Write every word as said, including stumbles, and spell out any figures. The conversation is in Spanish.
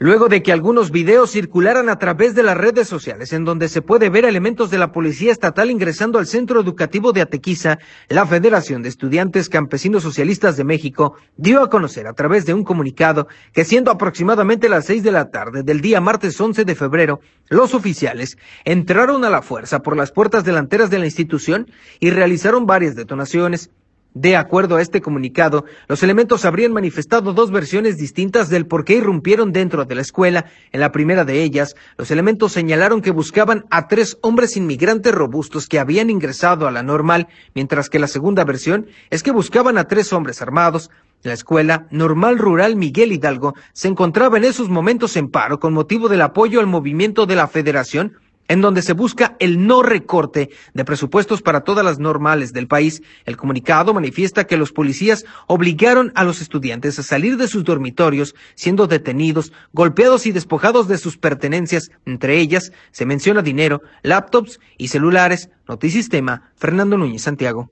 Luego de que algunos videos circularan a través de las redes sociales en donde se puede ver elementos de la Policía Estatal ingresando al Centro Educativo de Atequiza, la Federación de Estudiantes Campesinos Socialistas de México dio a conocer a través de un comunicado que siendo aproximadamente las seis de la tarde del día martes once de febrero, los oficiales entraron a la fuerza por las puertas delanteras de la institución y realizaron varias detonaciones. De acuerdo a este comunicado, los elementos habrían manifestado dos versiones distintas del por qué irrumpieron dentro de la escuela. En la primera de ellas, los elementos señalaron que buscaban a tres hombres inmigrantes robustos que habían ingresado a la normal, mientras que la segunda versión es que buscaban a tres hombres armados. La Escuela Normal Rural Miguel Hidalgo se encontraba en esos momentos en paro con motivo del apoyo al movimiento de la Federación, en donde se busca el no recorte de presupuestos para todas las normales del país. El comunicado manifiesta que los policías obligaron a los estudiantes a salir de sus dormitorios, siendo detenidos, golpeados y despojados de sus pertenencias. Entre ellas se menciona dinero, laptops y celulares. Notisistema, Fernando Núñez, Santiago.